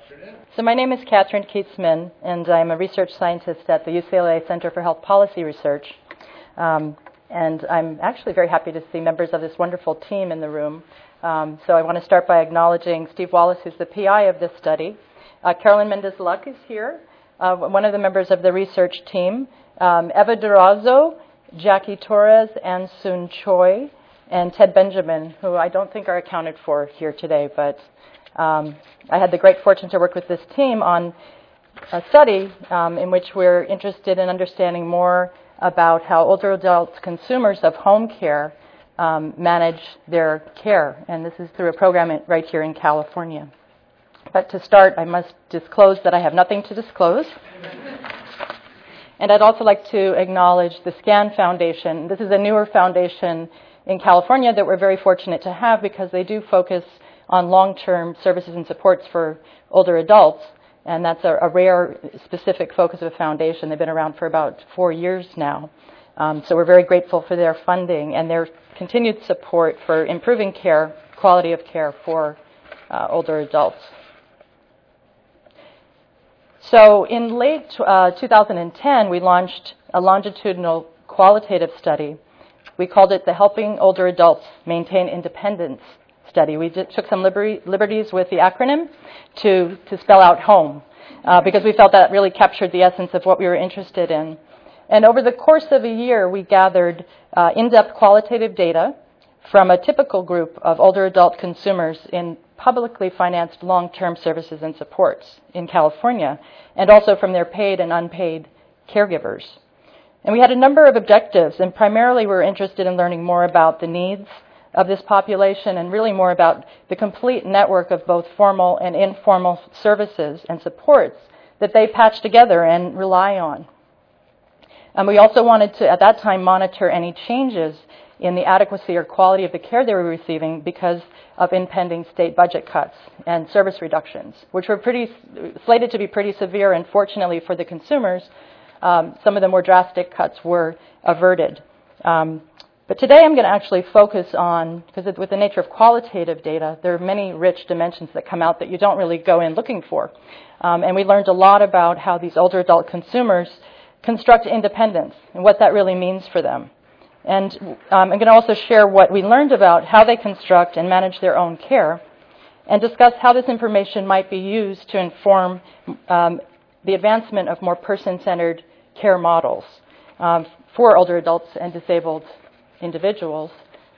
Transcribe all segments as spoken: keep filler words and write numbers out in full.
So my name is Catherine Keatsman, and I'm a research scientist at the U C L A Center for Health Policy Research. Um, and I'm actually very happy to see members of this wonderful team in the room. Um, so I want to start by acknowledging Steve Wallace, who's the P I of this study. Uh, Carolyn Mendez-Luck is here, uh, one of the members of the research team. Um, Eva Durazo, Jackie Torres, Ann Soon Choi, and Ted Benjamin, who I don't think are accounted for here today, but um, I had the great fortune to work with this team on a study um, in which we're interested in understanding more about how older adult consumers of home care um, manage their care, and this is through a program right here in California. But to start, I must disclose that I have nothing to disclose. And I'd also like to acknowledge the SCAN Foundation. This is a newer foundation in California that we're very fortunate to have because they do focus on long-term services and supports for older adults, and that's a, a rare, specific focus of a foundation. They've been around for about four years now. Um, so we're very grateful for their funding and their continued support for improving care, quality of care for uh, older adults. So in late uh, two thousand ten, we launched a longitudinal qualitative study. We called it the Helping Older Adults Maintain Independence study. We did, took some liber- liberties with the acronym to, to spell out HOME, uh, because we felt that really captured the essence of what we were interested in. And over the course of a year, we gathered uh, in-depth qualitative data from a typical group of older adult consumers in publicly financed long-term services and supports in California, and also from their paid and unpaid caregivers. And we had a number of objectives, and primarily we were interested in learning more about the needs of this population and really more about the complete network of both formal and informal services and supports that they patch together and rely on. And we also wanted to, at that time, monitor any changes in the adequacy or quality of the care they were receiving because of impending state budget cuts and service reductions, which were pretty slated to be pretty severe, and fortunately for the consumers, um, some of the more drastic cuts were averted. Um, But today I'm going to actually focus on, because with the nature of qualitative data, there are many rich dimensions that come out that you don't really go in looking for. Um, and we learned a lot about how these older adult consumers construct independence and what that really means for them. And um, I'm going to also share what we learned about how they construct and manage their own care, and discuss how this information might be used to inform um, the advancement of more person-centered care models um, for older adults and disabled individuals.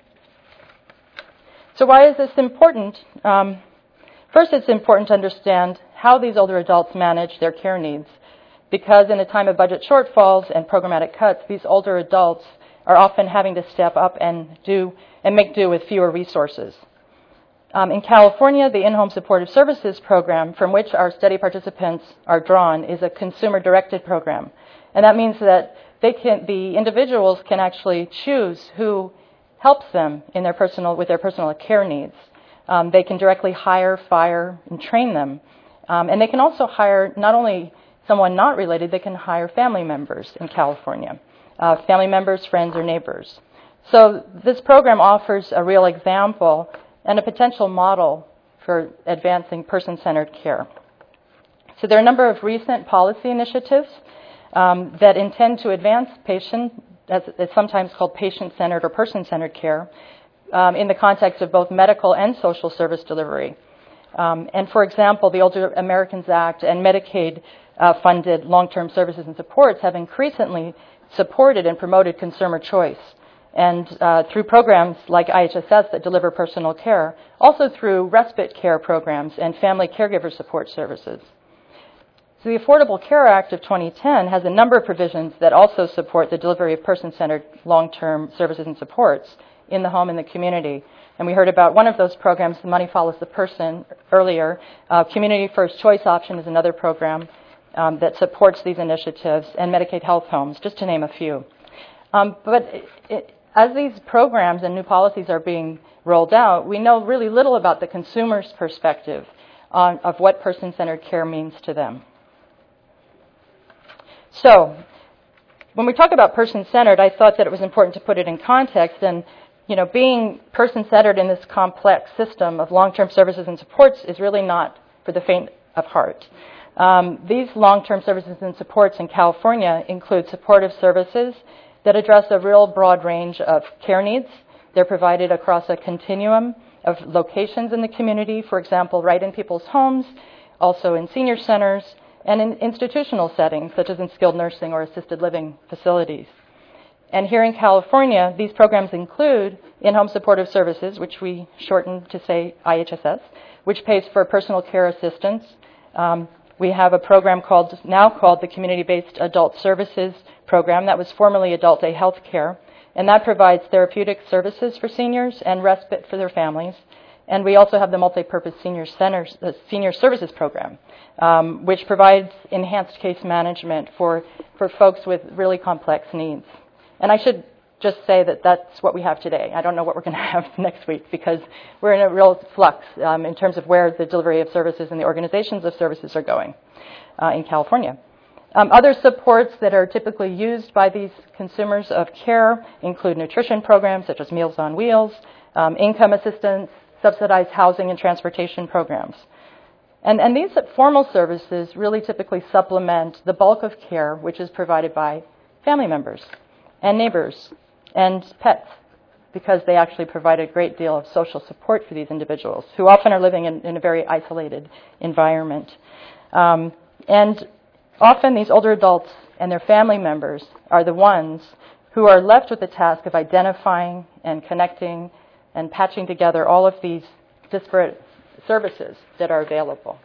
So why is this important? Um, first, it's important to understand how these older adults manage their care needs, because in a time of budget shortfalls and programmatic cuts, these older adults are often having to step up and do and make do with fewer resources. Um, in California, the In-Home Supportive Services program, from which our study participants are drawn, is a consumer-directed program, and that means that They can, the individuals can actually choose who helps them in their personal, with their personal care needs. Um, they can directly hire, fire, and train them. Um, and they can also hire not only someone not related, they can hire family members in California, uh, family members, friends, or neighbors. So this program offers a real example and a potential model for advancing person-centered care. So there are a number of recent policy initiatives Um, that intend to advance patient, as it's sometimes called patient-centered or person-centered care, um, in the context of both medical and social service delivery. Um, and for example, the Older Americans Act and Medicaid-funded uh, long-term services and supports have increasingly supported and promoted consumer choice, and uh, through programs like I H S S that deliver personal care, also through respite care programs and family caregiver support services. So the Affordable Care Act of twenty ten has a number of provisions that also support the delivery of person-centered long-term services and supports in the home and the community. And we heard about one of those programs, The Money Follows the Person, earlier. Uh, Community First Choice Option is another program um, that supports these initiatives, and Medicaid Health Homes, just to name a few. Um, but it, it, as these programs and new policies are being rolled out, we know really little about the consumer's perspective on, of what person-centered care means to them. So, when we talk about person-centered, I thought that it was important to put it in context. And, you know, being person-centered in this complex system of long-term services and supports is really not for the faint of heart. Um, these long-term services and supports in California include supportive services that address a real broad range of care needs. They're provided across a continuum of locations in the community, for example, right in people's homes, also in senior centers, and in institutional settings, such as in skilled nursing or assisted living facilities. And here in California, these programs include in-home supportive services, which we shorten to say I H S S, which pays for personal care assistance. Um, we have a program called now called the Community-Based Adult Services Program that was formerly Adult Day Health Care, and that provides therapeutic services for seniors and respite for their families. And we also have the Multi-Purpose Senior Centers, the Senior Services Program, um, which provides enhanced case management for, for folks with really complex needs. And I should just say that that's what we have today. I don't know what we're going to have next week because we're in a real flux um, in terms of where the delivery of services and the organizations of services are going uh, in California. Um, other supports that are typically used by these consumers of care include nutrition programs such as Meals on Wheels, um, income assistance, subsidized housing and transportation programs. And, and these formal services really typically supplement the bulk of care which is provided by family members and neighbors and pets, because they actually provide a great deal of social support for these individuals who often are living in, in a very isolated environment. Um, and often these older adults and their family members are the ones who are left with the task of identifying and connecting and patching together all of these disparate services that are available.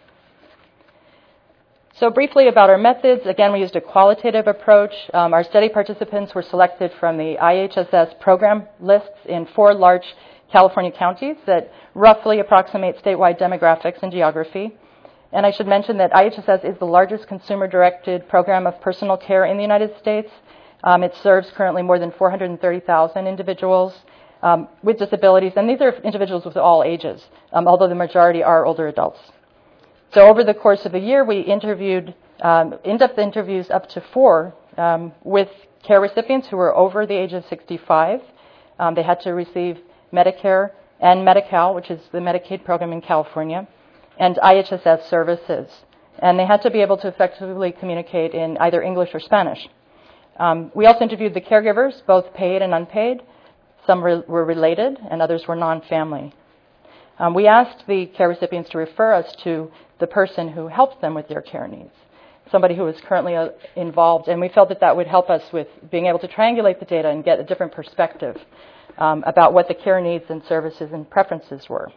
So briefly about our methods, again, we used a qualitative approach. Um, our study participants were selected from the I H S S program lists in four large California counties that roughly approximate statewide demographics and geography. And I should mention that I H S S is the largest consumer-directed program of personal care in the United States. Um, it serves currently more than four hundred thirty thousand individuals um, with disabilities, and these are individuals with all ages, um, although the majority are older adults. So over the course of a year, we interviewed um, in-depth interviews up to four um, with care recipients who were over the age of sixty-five. Um, they had to receive Medicare and Medi-Cal, which is the Medicaid program in California, and I H S S services. And they had to be able to effectively communicate in either English or Spanish. Um, we also interviewed the caregivers, both paid and unpaid. Some re- were related, and others were non-family. Um, we asked the care recipients to refer us to the person who helped them with their care needs, somebody who is currently uh, involved, and we felt that that would help us with being able to triangulate the data and get a different perspective um, about what the care needs and services and preferences were.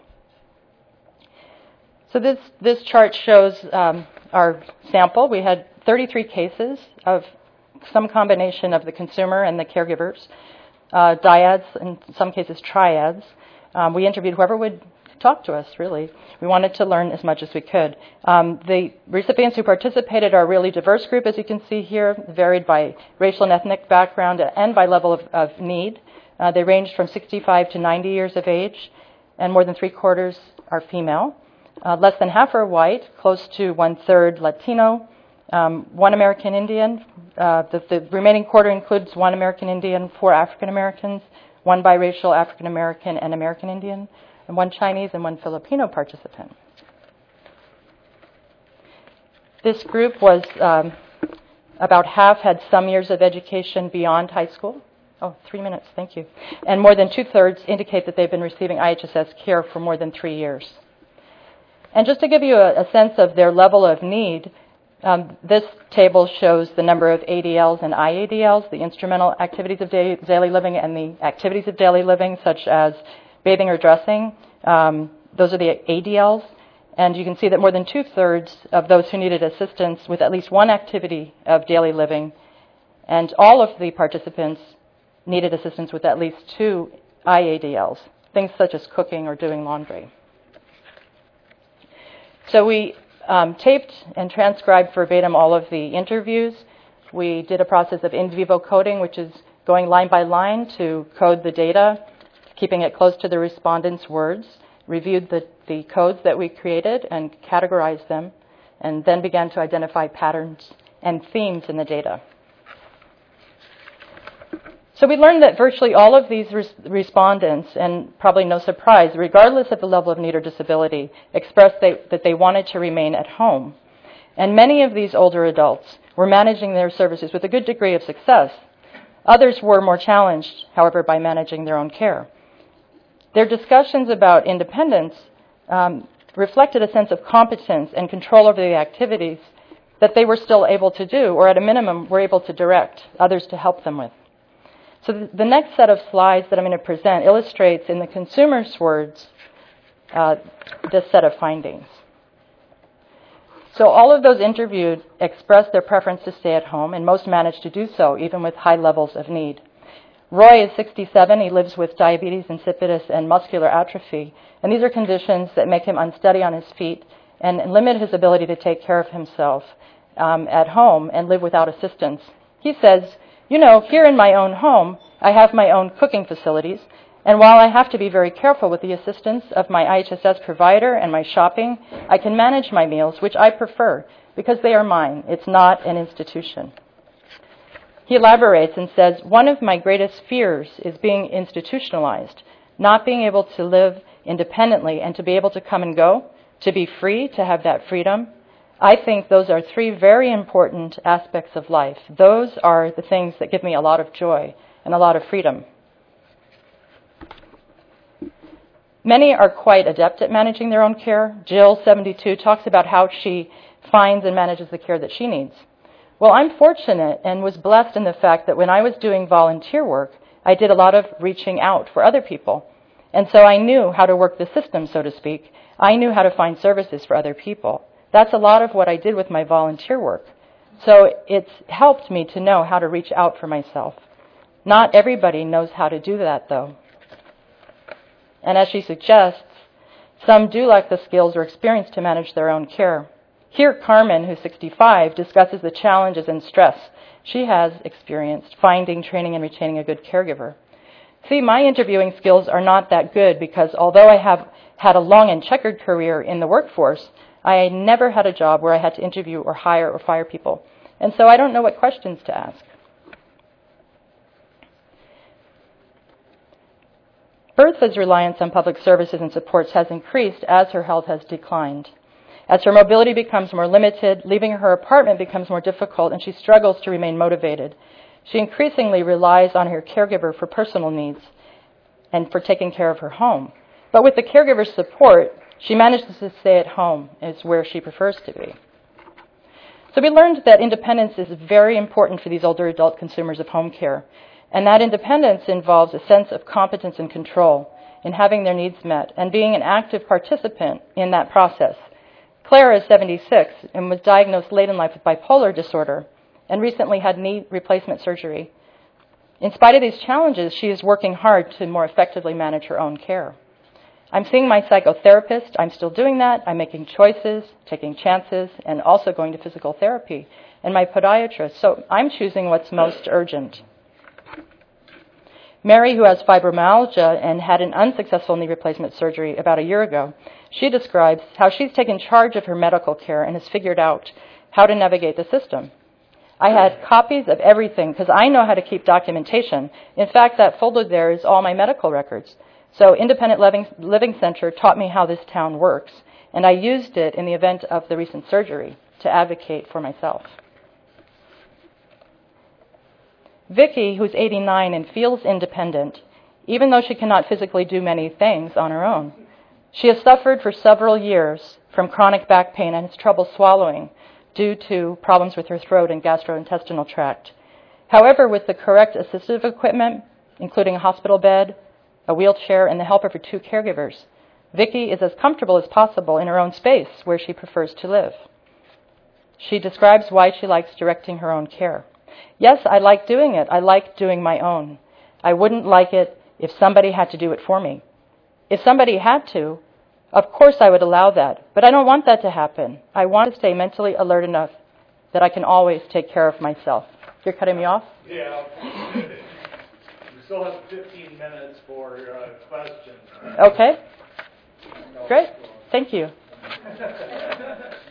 So this, this chart shows um, our sample. We had thirty-three cases of some combination of the consumer and the caregivers, uh, dyads, in some cases triads. Um, we interviewed whoever would talk to us, really. We wanted to learn as much as we could. Um, the recipients who participated are a really diverse group, as you can see here, varied by racial and ethnic background and by level of, of need. Uh, they ranged from sixty-five to ninety years of age, and more than three quarters are female. Uh, less than half are white, close to one-third Latino, um, one American Indian. Uh, the, the remaining quarter includes one American Indian, four African Americans, one biracial African American and American Indian, and one Chinese and one Filipino participant. This group was um, about half had some years of education beyond high school. Oh, three minutes, thank you. And more than two-thirds indicate that they've been receiving I H S S care for more than three years. And just to give you a, a sense of their level of need, um, this table shows the number of A D Ls and I A D Ls, the instrumental activities of da- daily living and the activities of daily living, such as bathing or dressing. Um, those are the A D Ls. And you can see that more than two-thirds of those who needed assistance with at least one activity of daily living, and all of the participants needed assistance with at least two I A D Ls, things such as cooking or doing laundry. So we um, taped and transcribed verbatim all of the interviews. We did a process of in vivo coding, which is going line by line to code the data, keeping it close to the respondents' words, reviewed the, the codes that we created and categorized them, and then began to identify patterns and themes in the data. So we learned that virtually all of these res- respondents, and probably no surprise, regardless of the level of need or disability, expressed they, that they wanted to remain at home. And many of these older adults were managing their services with a good degree of success. Others were more challenged, however, by managing their own care. Their discussions about independence um, reflected a sense of competence and control over the activities that they were still able to do, or at a minimum were able to direct others to help them with. So th- the next set of slides that I'm going to present illustrates in the consumer's words uh, this set of findings. So all of those interviewed expressed their preference to stay at home, and most managed to do so, even with high levels of need. Roy is sixty-seven. He lives with diabetes insipidus and muscular atrophy, and these are conditions that make him unsteady on his feet and limit his ability to take care of himself um, at home and live without assistance. He says, you know, here in my own home, I have my own cooking facilities, and while I have to be very careful with the assistance of my I H S S provider and my shopping, I can manage my meals, which I prefer, because they are mine. It's not an institution. He elaborates and says, one of my greatest fears is being institutionalized, not being able to live independently and to be able to come and go, to be free, to have that freedom. I think those are three very important aspects of life. Those are the things that give me a lot of joy and a lot of freedom. Many are quite adept at managing their own care. Jill, seventy-two, talks about how she finds and manages the care that she needs. Well, I'm fortunate and was blessed in the fact that when I was doing volunteer work, I did a lot of reaching out for other people. And so I knew how to work the system, so to speak. I knew how to find services for other people. That's a lot of what I did with my volunteer work. So it's helped me to know how to reach out for myself. Not everybody knows how to do that, though. And as she suggests, some do lack the skills or experience to manage their own care. Here, Carmen, who's sixty-five, discusses the challenges and stress she has experienced finding, training, and retaining a good caregiver. See, my interviewing skills are not that good because although I have had a long and checkered career in the workforce, I never had a job where I had to interview or hire or fire people. And so I don't know what questions to ask. Bertha's reliance on public services and supports has increased as her health has declined. As her mobility becomes more limited, leaving her apartment becomes more difficult, and she struggles to remain motivated. She increasingly relies on her caregiver for personal needs and for taking care of her home. But with the caregiver's support, she manages to stay at home, is where she prefers to be. So we learned that independence is very important for these older adult consumers of home care, and that independence involves a sense of competence and control in having their needs met and being an active participant in that process. Claire is seventy-six and was diagnosed late in life with bipolar disorder and recently had knee replacement surgery. In spite of these challenges, she is working hard to more effectively manage her own care. I'm seeing my psychotherapist. I'm still doing that. I'm making choices, taking chances, and also going to physical therapy, and my podiatrist. So I'm choosing what's most urgent. Mary, who has fibromyalgia and had an unsuccessful knee replacement surgery about a year ago, she describes how she's taken charge of her medical care and has figured out how to navigate the system. I had copies of everything because I know how to keep documentation. In fact, that folder there is all my medical records. So Independent Living, Living Center taught me how this town works, and I used it in the event of the recent surgery to advocate for myself. Vicki, who's eighty-nine and feels independent, even though she cannot physically do many things on her own. She has suffered for several years from chronic back pain and has trouble swallowing due to problems with her throat and gastrointestinal tract. However, with the correct assistive equipment, including a hospital bed, a wheelchair, and the help of her two caregivers, Vicki is as comfortable as possible in her own space where she prefers to live. She describes why she likes directing her own care. Yes, I like doing it. I like doing my own. I wouldn't like it if somebody had to do it for me. If somebody had to, of course I would allow that, but I don't want that to happen. I want to stay mentally alert enough that I can always take care of myself. You're cutting me off? Yeah. We still have fifteen minutes for uh, questions. Okay. Great. Thank you.